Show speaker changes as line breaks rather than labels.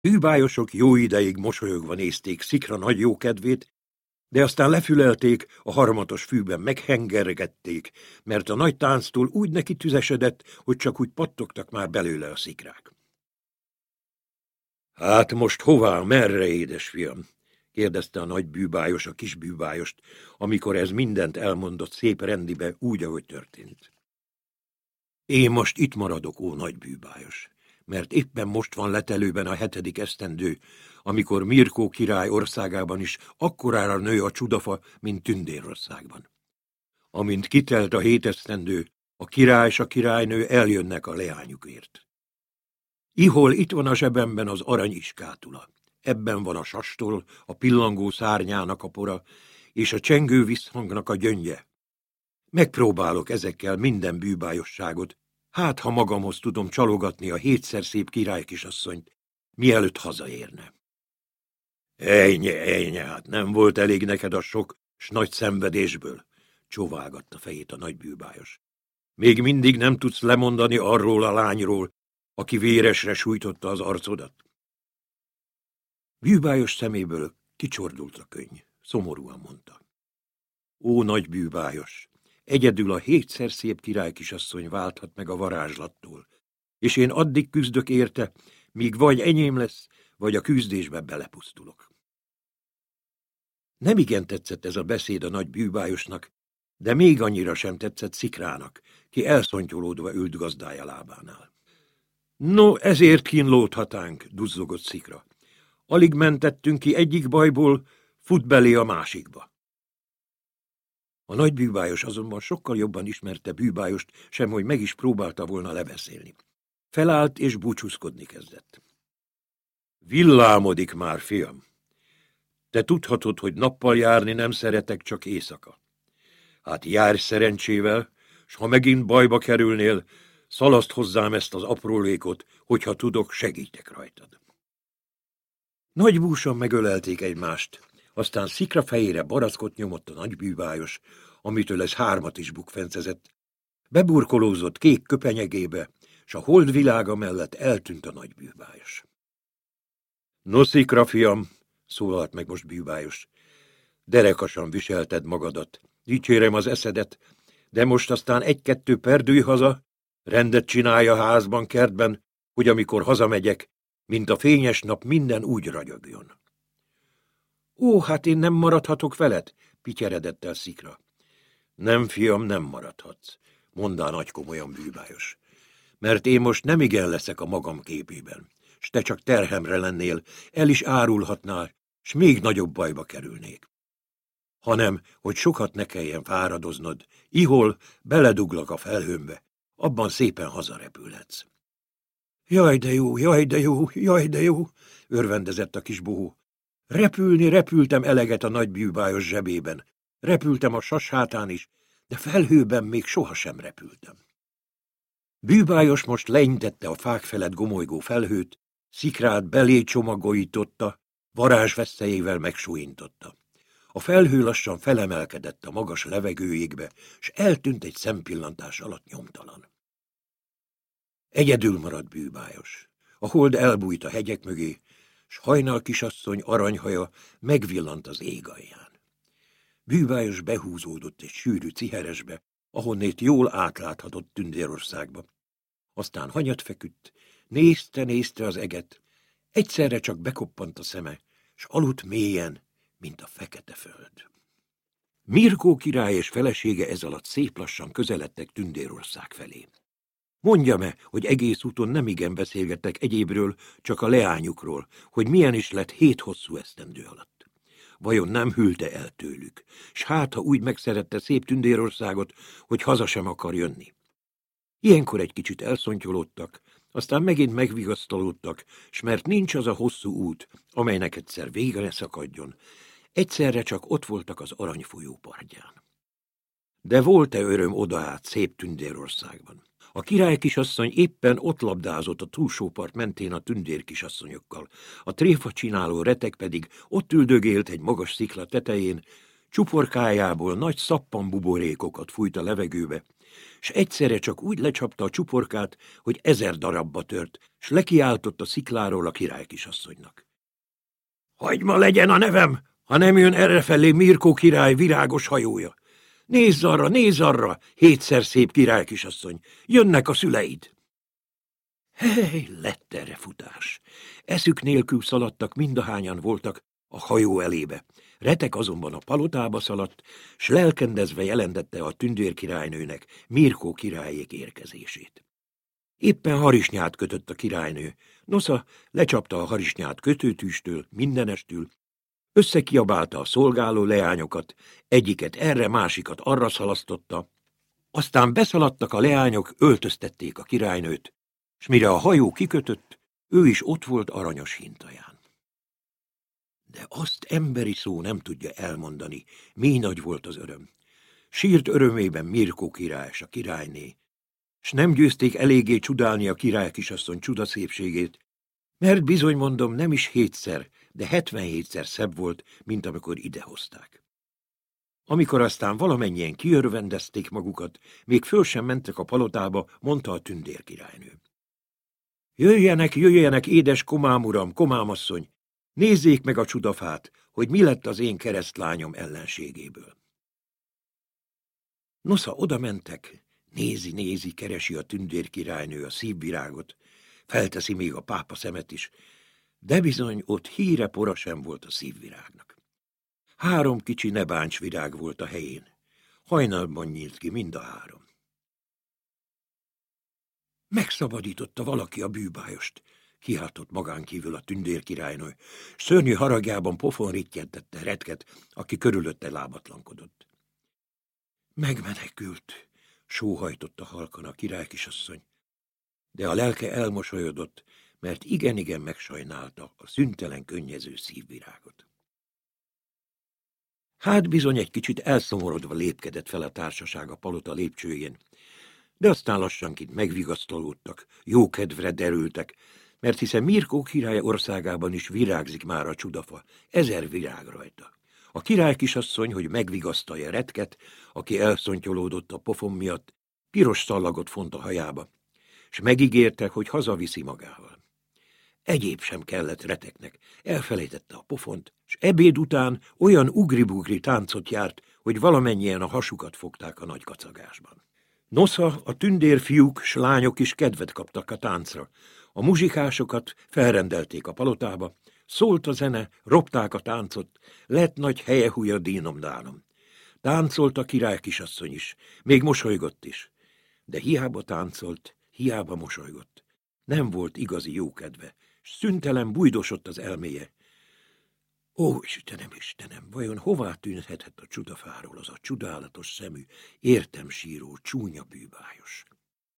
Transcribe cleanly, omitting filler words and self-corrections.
Bűbájosok jó ideig mosolyogva nézték Szikra nagy jókedvét, de aztán lefülelték, a harmatos fűben meghengergették, mert a nagy tánctól úgy neki tüzesedett, hogy csak úgy pattogtak már belőle a szikrák. Hát most hová, merre, édesfiam? Kérdezte a nagy bűbájos a kis bűbájost, amikor ez mindent elmondott szép rendibe, úgy, ahogy történt. Én most itt maradok, ó nagy bűbájos, mert éppen most van letelőben a 7. esztendő, amikor Mirkó király országában is akkorára nő a csudafa, mint Tündérországban. Amint kitelt a 7 esztendő, a király és a királynő eljönnek a leányukért. Ihol itt van a zsebemben az arany iskátula. Ebben van a sastól, a pillangó szárnyának a pora, és a csengő visszhangnak a gyöngye. Megpróbálok ezekkel minden bűbájosságot, hát ha magamhoz tudom csalogatni a 7-szer szép királykisasszonyt, mielőtt hazaérne. Ejnye, hát nem volt elég neked a sok s nagy szenvedésből, csóválgatta fejét a nagy bűbájos. Még mindig nem tudsz lemondani arról a lányról, aki véresre sújtotta az arcodat? Bűbájos szeméből kicsordult a könny, szomorúan mondta. Ó, nagy bűbájos, egyedül a 7-szer szép királykisasszony válthat meg a varázslattól, és én addig küzdök érte, míg vagy enyém lesz, vagy a küzdésbe belepusztulok. Nemigen tetszett ez a beszéd a nagy bűbájosnak, de még annyira sem tetszett Szikrának, ki elszontyolódva ült gazdája lábánál. No, ezért kínlódhatánk, duzzogott Szikra. Alig mentettünk ki egyik bajból, fut belé a másikba. A nagy bűbájos azonban sokkal jobban ismerte bűbájost, semhogy meg is próbálta volna lebeszélni. Felállt és búcsúzkodni kezdett. Villámodik már, fiam. Te tudhatod, hogy nappal járni nem szeretek, csak éjszaka. Hát járj szerencsével, s ha megint bajba kerülnél, szalaszd hozzám ezt az aprólékot, hogyha tudok, segítek rajtad. Nagy búsan megölelték egymást, aztán Szikra fejére barackot nyomott a nagy bűbájos, amitől ez 3 is bukfencezett, beburkolózott kék köpenyegébe, s a hold világa mellett eltűnt a nagy bűbájos. No, Szikra, fiam, szólalt meg most bűbájos, derekasan viselted magadat, dicsérem az eszedet, de most aztán 1-2 perdülj haza, rendet csinálj a házban, kertben, hogy amikor hazamegyek, mint a fényes nap, minden úgy ragyogjon. Ó, hát én nem maradhatok veled, pityeredett el Szikra. Nem, fiam, nem maradhatsz, mondá nagy komolyan bűbájos, mert én most nemigen leszek a magam képében, s te csak terhemre lennél, el is árulhatnál, s még nagyobb bajba kerülnék. Hanem, hogy sokat ne kelljen fáradoznod, ihol beleduglak a felhőmbe, abban szépen hazarepülhetsz. Jaj, de jó, jaj, de jó, jaj, de jó, örvendezett a kis bohó. Repülni repültem eleget a nagy bűbájos zsebében, repültem a sashátán is, de felhőben még sohasem repültem. Bűbájos most leintette a fák felett gomolygó felhőt, Szikrát belé csomagolította, varázsveszélyével megsújintotta. A felhő lassan felemelkedett a magas levegőjégbe, s eltűnt egy szempillantás alatt nyomtalan. Egyedül maradt bűbájos. A hold elbújt a hegyek mögé, s hajnal kisasszony aranyhaja megvillant az ég alján. Bűbájos behúzódott egy sűrű ciheresbe, ahonnét jól átláthatott Tündérországba. Aztán hanyat feküdt, nézte az eget, egyszerre csak bekoppant a szeme, s aludt mélyen, mint a fekete föld. Mirkó király és felesége ezalatt szép lassan közeledtek Tündérország felé. Mondjam-e, hogy egész úton nemigen beszélgettek egyébről, csak a leányukról, hogy milyen is lett 7 hosszú esztendő alatt. Vajon nem hűlte el tőlük, s hát, ha úgy megszerette szép Tündérországot, hogy haza sem akar jönni. Ilyenkor egy kicsit elszontyolódtak, aztán megint megvigasztalódtak, s mert nincs az a hosszú út, amelynek egyszer vége ne szakadjon, egyszerre csak ott voltak az aranyfolyó partján. De volt-e öröm odaát szép Tündérországban? A királykisasszony éppen ott labdázott a túlsó part mentén a tündérkisasszonyokkal, a tréfa csináló retek pedig ott üldögélt egy magas szikla tetején, csuporkájából nagy szappanbuborékokat fújt a levegőbe, s egyszerre csak úgy lecsapta a csuporkát, hogy 1000 darabba tört, s lekiáltott a szikláról a királykisasszonynak. Hagyma legyen a nevem, ha nem jön errefelé Mirkó király virágos hajója. Nézz arra, 7-szer szép királykisasszony, jönnek a szüleid. Hely, lett erre futás. Eszük nélkül szaladtak, mindahányan voltak a hajó elébe. Retek azonban a palotába szaladt, s lelkendezve jelentette a tündérkirálynőnek Mirkó királyék érkezését. Éppen harisnyát kötött a királynő. Nosza lecsapta a harisnyát kötőtűstől, mindenestül, összekiabálta a szolgáló leányokat, egyiket erre, másikat arra szalasztotta, aztán beszaladtak a leányok, öltöztették a királynőt, s mire a hajó kikötött, ő is ott volt aranyos hintaján. De azt emberi szó nem tudja elmondani, mi nagy volt az öröm. Sírt örömében Mirkó király és a királyné, s nem győzték eléggé csodálni a királykisasszony csudaszépségét, mert bizony mondom, nem is 7-szer, de 77-szer szebb volt, mint amikor idehozták. Amikor aztán valamennyien kiörvendezték magukat, még föl sem mentek a palotába, mondta a tündérkirálynő. Jöjjenek, édes komám uram, komámasszony, nézzék meg a csudafát, hogy mi lett az én keresztlányom ellenségéből. Nosza, oda mentek, nézi, keresi a tündérkirálynő a szívvirágot, felteszi még a pápa szemet is, de bizony ott híre pora sem volt a szívvirágnak. 3 kicsi nebáncsvirág volt a helyén, hajnalban nyílt ki mind a 3. Megszabadította valaki a bűbájost, kiáltott magán kívül a tündérkirálynő, szörnyű haragjában pofon rittyentette Retket, aki körülötte lábatlankodott. Megmenekült, sóhajtotta halkan a királykisasszony, de a lelke elmosolyodott, mert igen megsajnálta a szüntelen könnyező szívvirágot. Hát bizony egy kicsit elszomorodva lépkedett fel a társaság a palota lépcsőjén, de aztán lassanként megvigasztalódtak, jókedvre derültek, mert hiszen Mirkó király országában is virágzik már a csudafa, 1000 virág rajta. A királykisasszony, hogy megvigasztalja Retket, aki elszontyolódott a pofon miatt, piros szallagot font a hajába, s megígérte, hogy hazaviszi magával. Egyéb sem kellett Reteknek, elfelejtette a pofont, s ebéd után olyan ugri-bugri táncot járt, hogy valamennyien a hasukat fogták a nagy kacagásban. Nosza, a tündérfiúk s lányok is kedvet kaptak a táncra, a muzsikásokat felrendelték a palotába, szólt a zene, ropták a táncot, lett nagy helyehúja dínom-dánom. Táncolt a királykisasszony is, még mosolygott is, de hiába táncolt, hiába mosolygott. Nem volt igazi jókedve, s szüntelen bújdosott az elméje. Ó, Istenem, vajon hová tűnhetett a csudafáról az a csodálatos szemű, értem síró, csúnya bűbájos?